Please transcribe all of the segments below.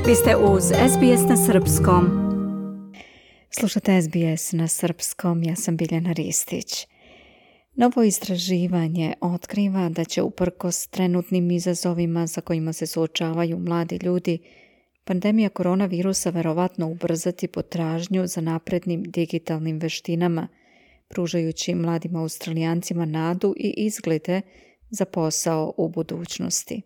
Vi ste uz SBS na srpskom. Slušate SBS na srpskom, ja sam Biljana Ristić. Novo istraživanje otkriva da će uprkos trenutnim izazovima sa kojima se suočavaju mladi ljudi, pandemija koronavirusa verovatno ubrzati potražnju za naprednim digitalnim veštinama, pružajući mladim Australijancima nadu i izglede za posao u budućnosti.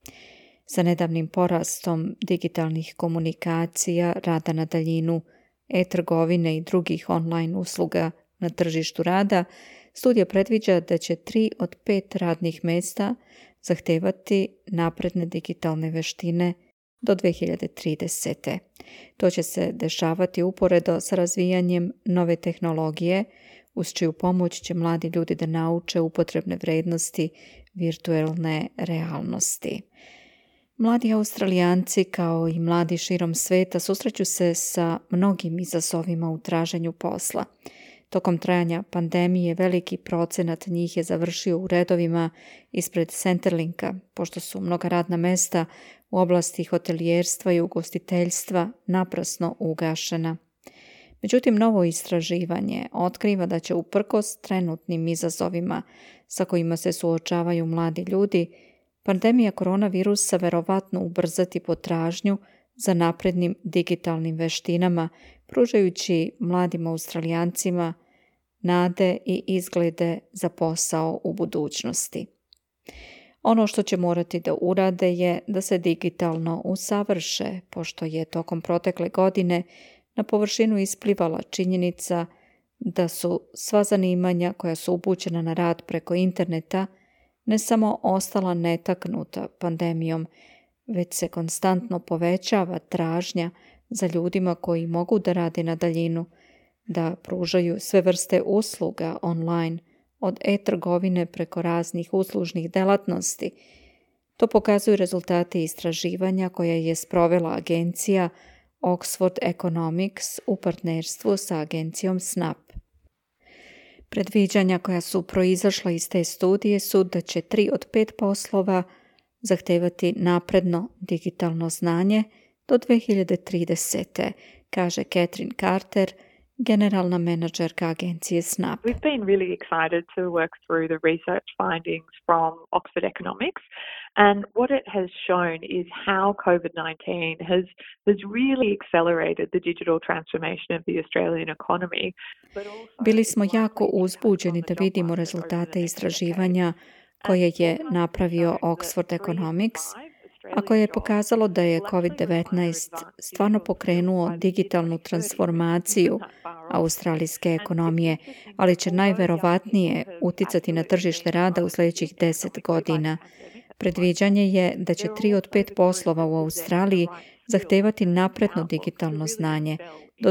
Sa nedavnim porastom digitalnih komunikacija, rada na daljinu, e-trgovine i drugih online usluga na tržištu rada, studija predviđa da će 3 od 5 radnih mjesta zahtevati napredne digitalne veštine do 2030. To će se dešavati uporedo sa razvijanjem nove tehnologije, uz čiju pomoć će mladi ljudi da nauče upotrebne vrednosti virtualne realnosti. Mladi Australijanci, kao i mladi širom sveta, susreću se sa mnogim izazovima u traženju posla. Tokom trajanja pandemije veliki procenat njih je završio u redovima ispred Centrelinka, pošto su mnoga radna mesta u oblasti hotelijerstva i ugostiteljstva naprasno ugašena. Međutim, novo istraživanje otkriva da će uprkos trenutnim izazovima sa kojima se suočavaju mladi ljudi, pandemija koronavirusa verovatno ubrzati potražnju za naprednim digitalnim veštinama, pružajući mladim Australijancima nade i izglede za posao u budućnosti. Ono što će morati da urade je da se digitalno usavrše, pošto je tokom protekle godine na površinu isplivala činjenica da su sva zanimanja koja su upućena na rad preko interneta ne samo ostala netaknuta pandemijom, već se konstantno povećava tražnja za ljudima koji mogu da rade na daljinu, da pružaju sve vrste usluga online, od e-trgovine preko raznih uslužnih delatnosti. To pokazuju rezultati istraživanja koje je sprovela agencija Oxford Economics u partnerstvu sa agencijom Snap. Predviđanja koja su proizašla iz te studije su da će 3 od 5 poslova zahtevati napredno digitalno znanje do 2030. kaže Catherine Carter, generalna menadžerka agencije Snap. We've been really excited to work through the research findings from Oxford Economics, and what it has shown is how COVID-19 has really accelerated the digital transformation of the Australian economy. Bili smo jako uzbuđeni da vidimo rezultate istraživanja koje je napravio Oxford Economics, a koje je pokazalo da je COVID-19 stvarno pokrenuo digitalnu transformaciju australijske ekonomije, ali će najverovatnije uticati na tržište rada u sljedećih 10 godina. Predviđanje je da će 3 od 5 poslova u Australiji zahtevati napredno digitalno znanje do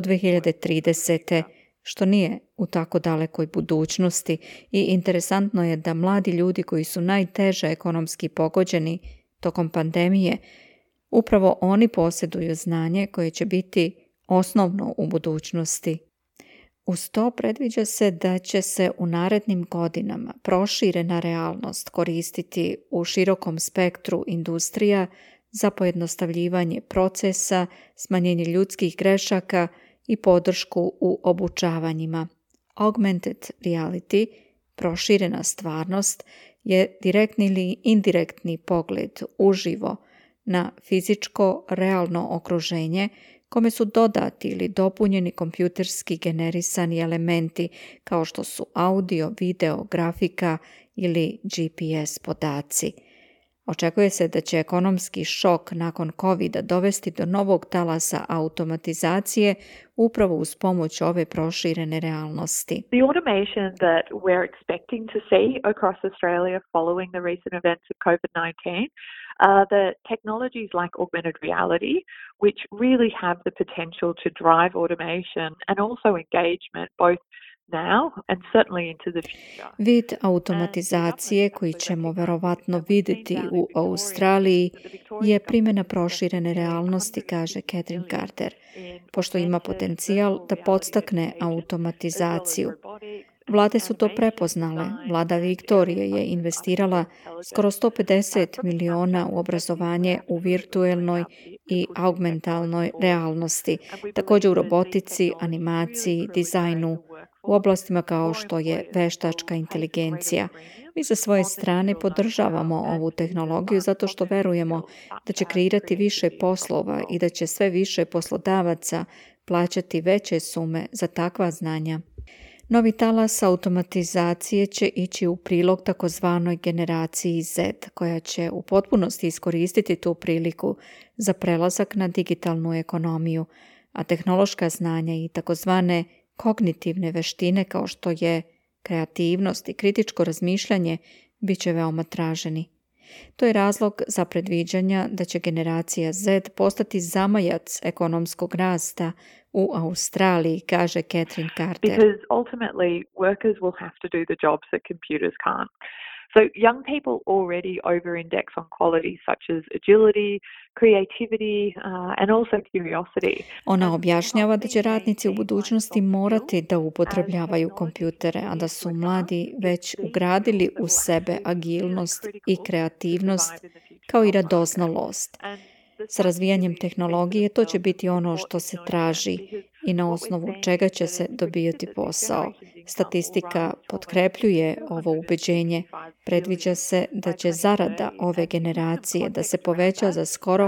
2030. što nije u tako dalekoj budućnosti, i interesantno je da mladi ljudi koji su najteže ekonomski pogođeni tokom pandemije, upravo oni posjeduju znanje koje će biti osnovno u budućnosti. Uz to predviđa se da će se u narednim godinama proširena realnost koristiti u širokom spektru industrija za pojednostavljivanje procesa, smanjenje ljudskih grešaka i podršku u obučavanjima. Augmented reality, proširena stvarnost, je direktni ili indirektni pogled uživo na fizičko realno okruženje kome su dodati ili dopunjeni kompjuterski generisani elementi kao što su audio, video, grafika ili GPS podaci. Očekuje se da će ekonomski šok nakon COVID-a dovesti do novog talasa automatizacije upravo uz pomoć ove proširene realnosti. The automation that we're expecting to see across Australia following the recent events of COVID-19 are the technologies like augmented reality, which really have the potential to drive automation and also engagement both now and certainly into the future. Vid automatizacije koji ćemo verovatno vidjeti u Australiji je primjena proširene realnosti, kaže Catherine Carter, pošto ima potencijal da podstakne automatizaciju. Vlade su to prepoznale. Vlada Viktorije je investirala skoro 150 miliona u obrazovanje u virtuelnoj i augmentalnoj realnosti, također u robotici, animaciji, dizajnu, u oblastima kao što je veštačka inteligencija. Mi sa svoje strane podržavamo ovu tehnologiju zato što verujemo da će kreirati više poslova i da će sve više poslodavaca plaćati veće sume za takva znanja. Novi talas automatizacije će ići u prilog takozvanoj generaciji Z, koja će u potpunosti iskoristiti tu priliku za prelazak na digitalnu ekonomiju, a tehnološka znanja i takozvane kognitivne veštine kao što je kreativnost i kritičko razmišljanje bit će veoma traženi. To je razlog za predviđanja da će generacija Z postati zamajac ekonomskog rasta u Australiji, kaže Catherine Carter. Because ultimately workers will have to do the jobs that computers can't. So young people already over-index on qualities such as agility, creativity, and also curiosity. Ona objašnjava da će radnici u budućnosti morati da upotrebljavaju kompjutere, a da su mladi već ugradili u sebe agilnost i kreativnost kao i radoznalost. Sa razvijanjem tehnologije to će biti ono što se traži i na osnovu čega će se dobijati posao. Statistika potkrepljuje ovo ubeđenje. Predviđa se da će zarada ove generacije da se poveća za skoro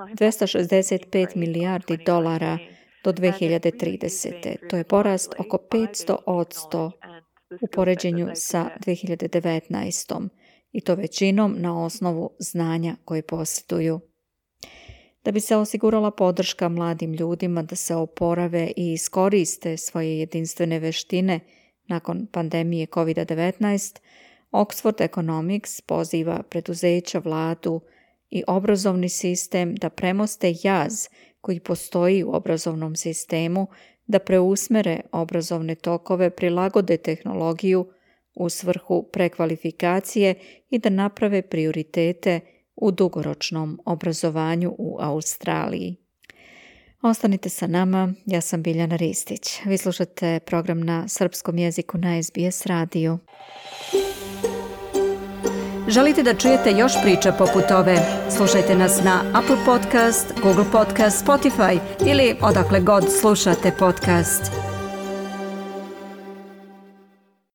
265 milijardi dolara do 2030. To je porast oko 500% u poređenju sa 2019. I to većinom na osnovu znanja koje posjeduju. Da bi se osigurala podrška mladim ljudima da se oporave i iskoriste svoje jedinstvene veštine nakon pandemije COVID-19, Oxford Economics poziva preduzeća, vladu i obrazovni sistem da premoste jaz koji postoji u obrazovnom sistemu, da preusmere obrazovne tokove, prilagode tehnologiju u svrhu prekvalifikacije i da naprave prioritete u dugoročnom obrazovanju u Australiji. Ostanite sa nama, ja sam Biljana Ristić. Vi slušate program na srpskom jeziku na SBS radiju. Želite da čujete još priča poput ove? Slušajte nas na Apple Podcast, Google Podcast, Spotify ili odakle god slušate podcast.